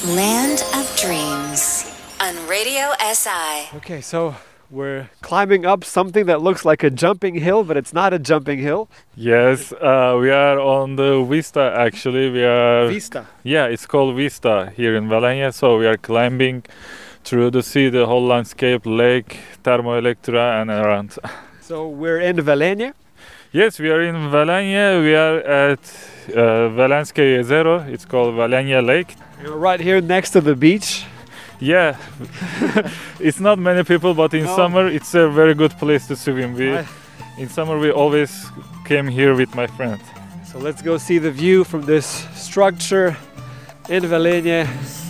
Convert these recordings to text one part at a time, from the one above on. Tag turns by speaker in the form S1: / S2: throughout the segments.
S1: Land of Dreams on Radio SI.
S2: Okay, so we're climbing up something that looks like a jumping hill, but it's not a jumping hill.
S3: Yes, we are on the Vista actually.
S2: Vista.
S3: Yeah, it's called Vista here in Valenia. So we are climbing through the sea, the whole landscape, lake, Termoelectra and around.
S2: So we're in Valenia.
S3: Yes, we are in Valenia. We are at Velenske Jezero. It's called Valenia Lake.
S2: We're right here next to the beach.
S3: Yeah, it's not many people, but in summer it's a very good place to swim. In summer we always came here with my friend.
S2: So let's go see the view from this structure in Valenia.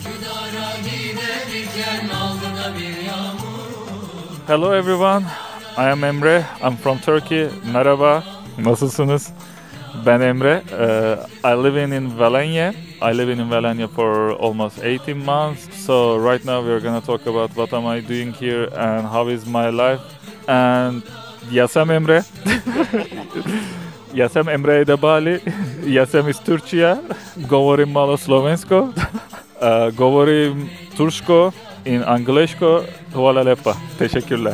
S3: Hello everyone, I am Emre. I'm from Turkey. Merhaba, nasılsınız? Ben Emre. I live in Valenia. I live in Valenia for almost 18 months. So right now we're gonna talk about what am I doing here and how is my life. And Yasem Emre. Yasem Emre de Bali. Yasem is Turcia. Govorim malo slovensko. Govorim turško in angleško. Hvala lepa. Teşekkürler.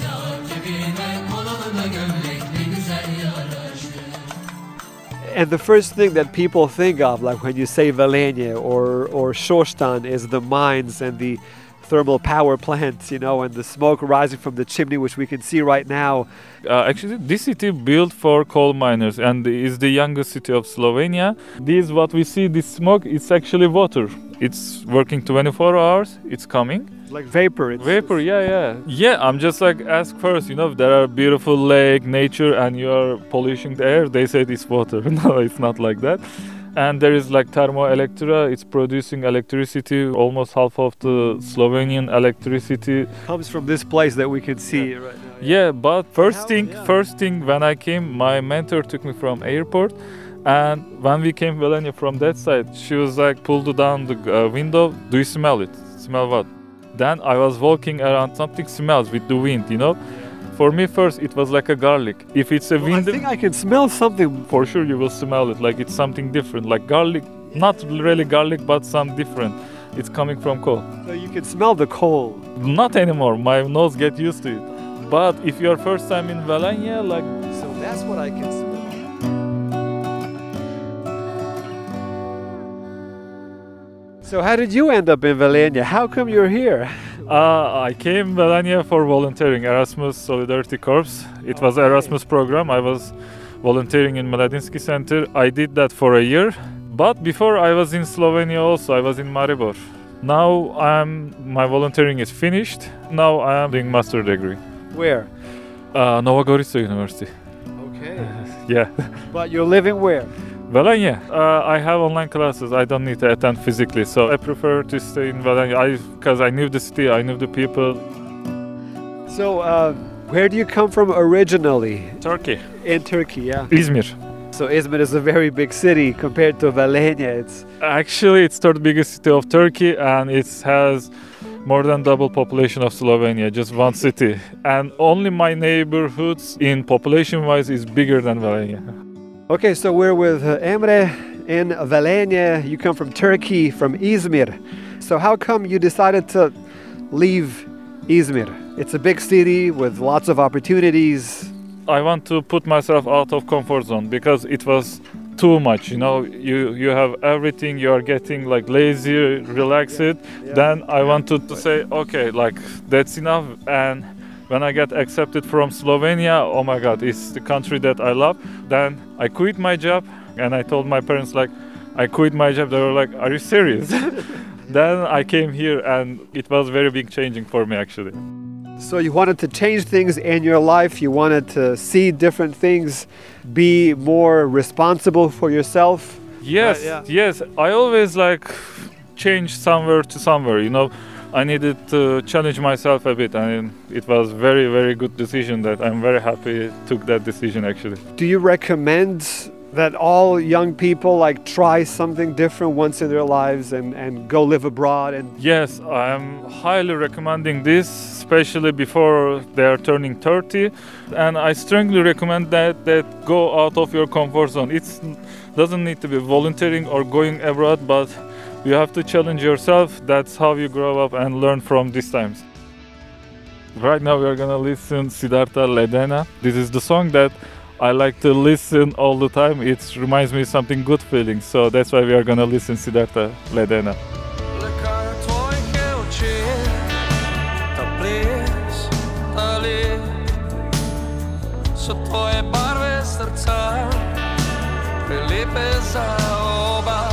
S2: And the first thing that people think of, like when you say Valenia or Shostan, is the mines and the thermal power plants, you know, and the smoke rising from the chimney, which we can see right now.
S3: Actually, this city built for coal miners and is the youngest city of Slovenia. This, what we see, this smoke, it's actually water. It's working 24 hours. It's coming.
S2: Like vapor.
S3: Vapor, yeah. Yeah, I'm just like, ask first, you know, if there are beautiful lake, nature, and you are polluting the air, they say it's water. No, it's not like that. And there is like Termoelectra, it's producing electricity. Almost half of the Slovenian electricity
S2: comes from this place that we can see right now.
S3: Yeah, but first thing when I came, my mentor took me from airport. And when we came Valenia from that side, she was like, pulled down the window. Do you smell it? Smell what? Then I was walking around, something smells with the wind, you know. For me first, it was like a garlic. If it's a wind,
S2: I think I can smell something.
S3: For sure you will smell it, like it's something different, like garlic, not really garlic, but some different. It's coming from coal.
S2: So you can smell the coal.
S3: Not anymore, my nose get used to it. But if you're first time in Valenia, like...
S2: So that's what I can smell. So how did you end up in Valenia? How come you're here?
S3: I came Valenia for volunteering, Erasmus Solidarity Corps. It was Erasmus program. I was volunteering in Mladinsky Center. I did that for a year. But before I was in Slovenia also, I was in Maribor. Now my volunteering is finished. Now I am doing master degree.
S2: Where?
S3: Nova Gorica University.
S2: Okay.
S3: Yeah.
S2: But you're living where?
S3: Valenia. I have online classes. I don't need to attend physically, so I prefer to stay in Valenia because I knew the city, I knew the people.
S2: So, where do you come from originally?
S3: Turkey.
S2: In Turkey, yeah.
S3: Izmir.
S2: So Izmir is a very big city compared to Valenia.
S3: It's third biggest city of Turkey, and it has more than double population of Slovenia, just one city. And only my neighborhoods in population-wise is bigger than Valenia.
S2: Okay, so we're with Emre in Valenia. You come from Turkey, from Izmir. So how come you decided to leave Izmir? It's a big city with lots of opportunities.
S3: I want to put myself out of comfort zone because it was too much, you know. You have everything, you are getting like lazy, relaxed. Yeah. Then I wanted to say, okay, like that's enough. And when I got accepted from Slovenia, oh my God, it's the country that I love. Then I quit my job and I told my parents, like, I quit my job. They were like, are you serious? Then I came here and it was very big changing for me actually.
S2: So you wanted to change things in your life. You wanted to see different things, be more responsible for yourself.
S3: Yes, yes. I always like change somewhere to somewhere, you know. I needed to challenge myself a bit, and it was very, very good decision that I'm very happy took that decision actually.
S2: Do you recommend that all young people like try something different once in their lives and go live abroad? And
S3: yes, I'm highly recommending this, especially before they are turning 30. And I strongly recommend that go out of your comfort zone. It doesn't need to be volunteering or going abroad, but you have to challenge yourself. That's how you grow up and learn from these times. Right now we are gonna listen Siddhartha Ledena. This is the song that I like to listen all the time. It reminds me of something good feeling. So that's why we are gonna listen Siddhartha Ledena.
S4: Tvoje barve srca, prelepe za oba.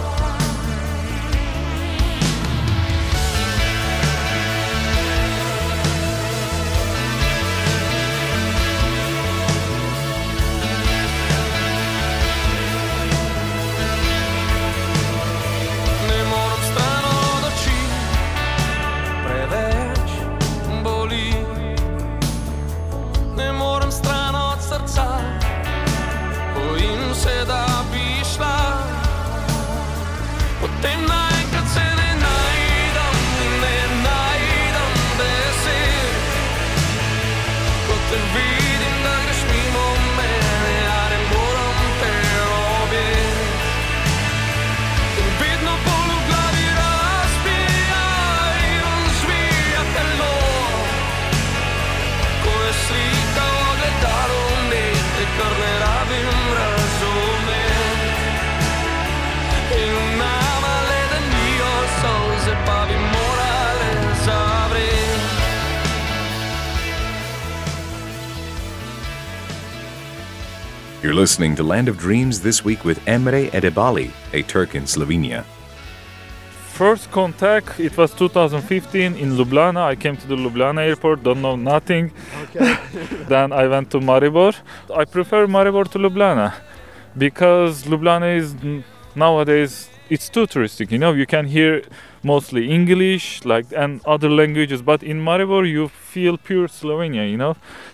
S4: Ne moram stran od oči, preveč boli. Ne moram stran od srca, bojim se, da bi šla. Potem naenkrat se ne najdem besed. Ko te vidim, da greš mimo mene, ja ne moram te objeti. In vedno bolj v glavi razbija in razvija telo. Ko je slika v ogledalu, nekaj, kar ne rabim razumeti. In v nama ledenijo solze, pa bi morale zavreti.
S5: You're listening to Land of Dreams this week with Emre Edebali, a Turk in Slovenia.
S3: First contact, it was 2015 in Ljubljana. I came to the Ljubljana airport, don't know nothing.
S2: Okay.
S3: Then I went to Maribor. I prefer Maribor to Ljubljana because Ljubljana is nowadays, it's too touristic. You know, you can hear mostly English and other languages, but in Maribor you feel pure Slovenia, you know.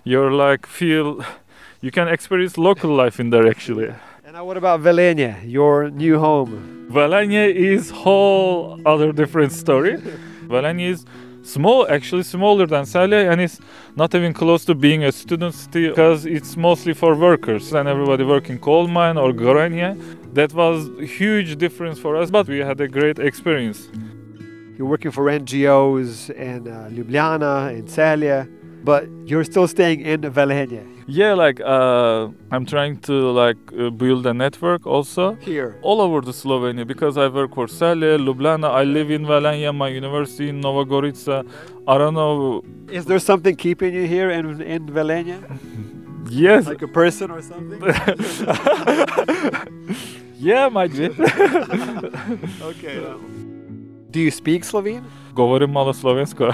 S3: You can experience local life in there actually.
S2: And now what about Velenje, your new home?
S3: Velenje is whole other different story. Velenje is small, actually smaller than Celje, and it's not even close to being a student city because it's mostly for workers and everybody working coal mine or Gorenje. That was a huge difference for us, but we had a great experience.
S2: You're working for NGOs in Ljubljana, in Celje, but you're still staying in Velenje.
S3: Yeah, I'm trying to build a network also
S2: Here.
S3: all over the Slovenia because I work for Celje, Ljubljana. I live in Velenje, my university in Nova Gorica. I don't know.
S2: Is there something keeping you here in Velenje?
S3: Yes.
S2: Like a person or something?
S3: Yeah, might be.
S2: Okay. Do you speak Slovene?
S3: Govorim malo slovensko.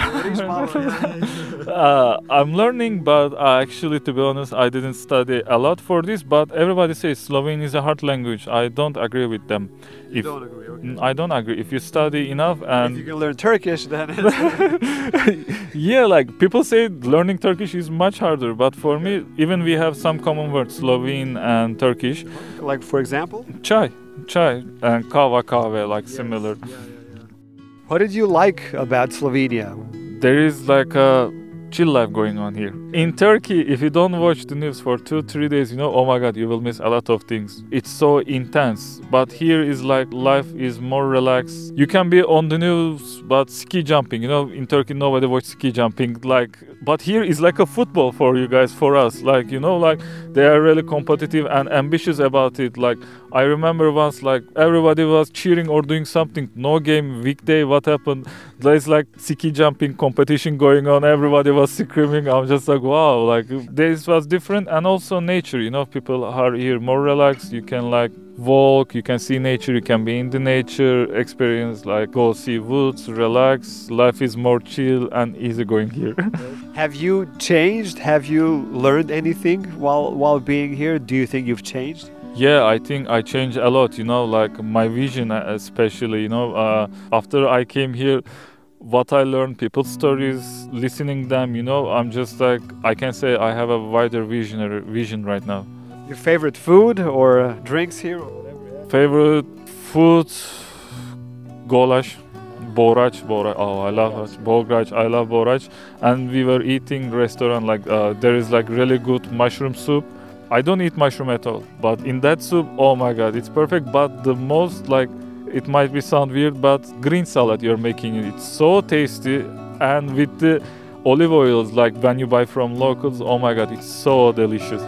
S3: I'm learning, but actually, to be honest, I didn't study a lot for this. But everybody says Slovene is a hard language. I don't agree with them.
S2: You don't agree, okay.
S3: I don't agree. If you study enough and
S2: if you can learn Turkish, then
S3: yeah, people say learning Turkish is much harder. But for me, even we have some common words, Slovene and Turkish.
S2: Like, for example?
S3: Chai, and kava, similar.
S2: Yeah. What did you like about Slovenia?
S3: There is a chill life going on here. In Turkey, if you don't watch the news for 2-3 days, oh my god, you will miss a lot of things. It's so intense. But here is life is more relaxed. You can be on the news, but ski jumping, in Turkey nobody watch ski jumping. But here is like a football for you guys, for us. They are really competitive and ambitious about it. I remember once, everybody was cheering or doing something. No game, weekday, what happened? There's ski jumping competition going on. Everybody was screaming. I'm just wow, this was different. And also nature, people are here more relaxed. You can walk, you can see nature, you can be in the nature, experience, go see woods, relax. Life is more chill and easy going here.
S2: Have you changed? Have you learned anything while being here? Do you think you've changed?
S3: Yeah, I think I changed a lot, my vision especially, after I came here, what I learned, people's stories, listening them, I'm just I can say I have a wider vision right now.
S2: Your favorite food or drinks here or whatever?
S3: Favorite food, goulash, boraj. Oh, I love boraj. I love boraj. And we were eating restaurant there is really good mushroom soup. I don't eat mushroom at all, but in that soup, oh my god, it's perfect. But the most it might be sound weird, but green salad you're making. It's so tasty, and with the olive oils, like when you buy from locals, oh my god, it's so delicious.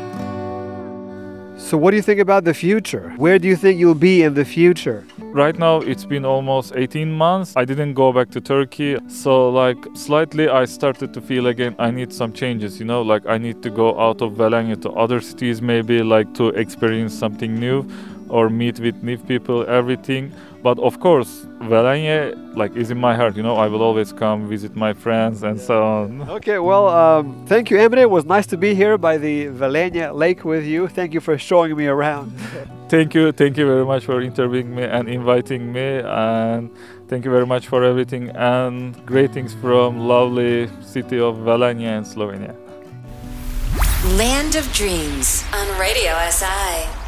S2: So what do you think about the future? Where do you think you'll be in the future?
S3: Right now, it's been almost 18 months. I didn't go back to Turkey. So like slightly I started to feel again I need some changes, you know, like I need to go out of Valanya to other cities, maybe like to experience something new or meet with new people, everything. But of course, Valanya like is in my heart, you know, I will always come visit my friends and so on.
S2: Okay, well, thank you, Emre. It was nice to be here by the Valanya Lake with you. Thank you for showing me around.
S3: Thank you very much for interviewing me and inviting me, and thank you very much for everything, and greetings from lovely city of Valanya in Slovenia.
S1: Land of Dreams on Radio SI.